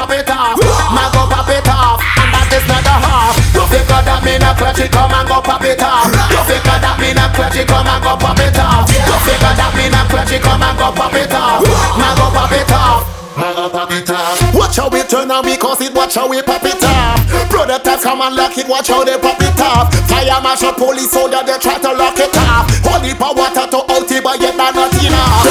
pop it off. Man go pop it off, and that is not the half. You figure that me not clutch it, come and go pop it off. You figure that me not clutch it, come and go pop it off. You figure that me not clutch it, come and go pop it off. Man go pop it off. Watch how we turn on me cause it, watch how we pop it off. Brother taps come and lock it, watch how they pop it off. Fire marshal police soldier they try to lock it off. Holy power water to out it but yet not enough.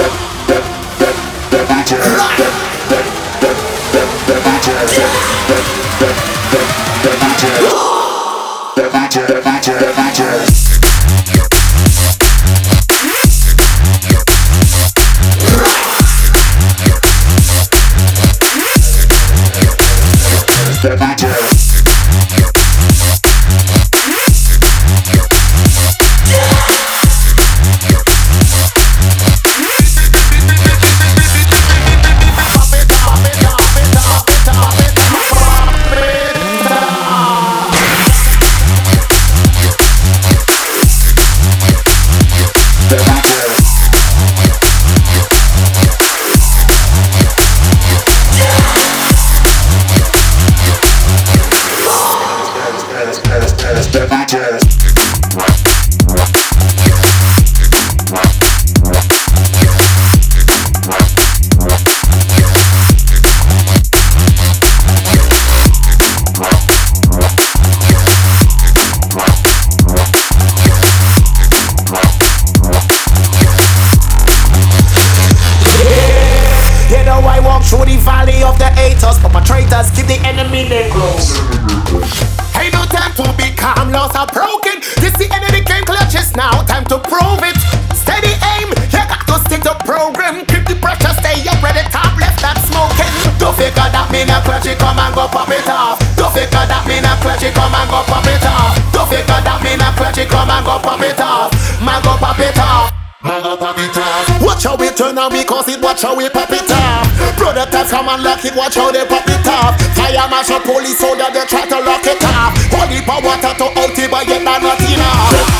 Through the valley of the haters, perpetrators keep the enemy name close. Ain't no time to be calm, laws are broken. This the enemy game clutches now, time to prove it. Steady aim, you got to stick to program. Keep the pressure, stay up, ready, top left, that smoking. Don't figure that me not clutch it, come and go pop it off. Don't figure that me not clutch it, come and go pop it off. Don't figure that me not clutch it, come and go pop it off. Man go pop it off. Watch how we turn on me cause it, watch how we pop it off. Brother taps come and lock it, watch how they pop it off. Fire marshal police soldier they try to lock it off. Holy power water to out it but yet not enough.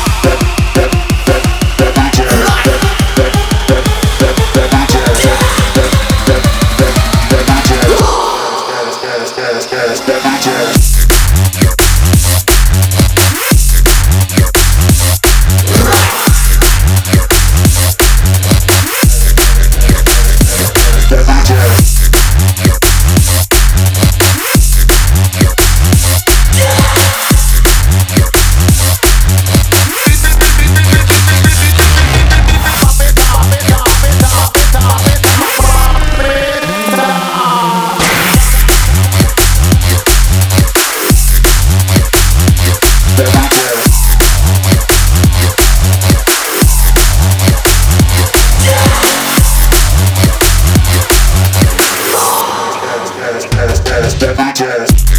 Jazz.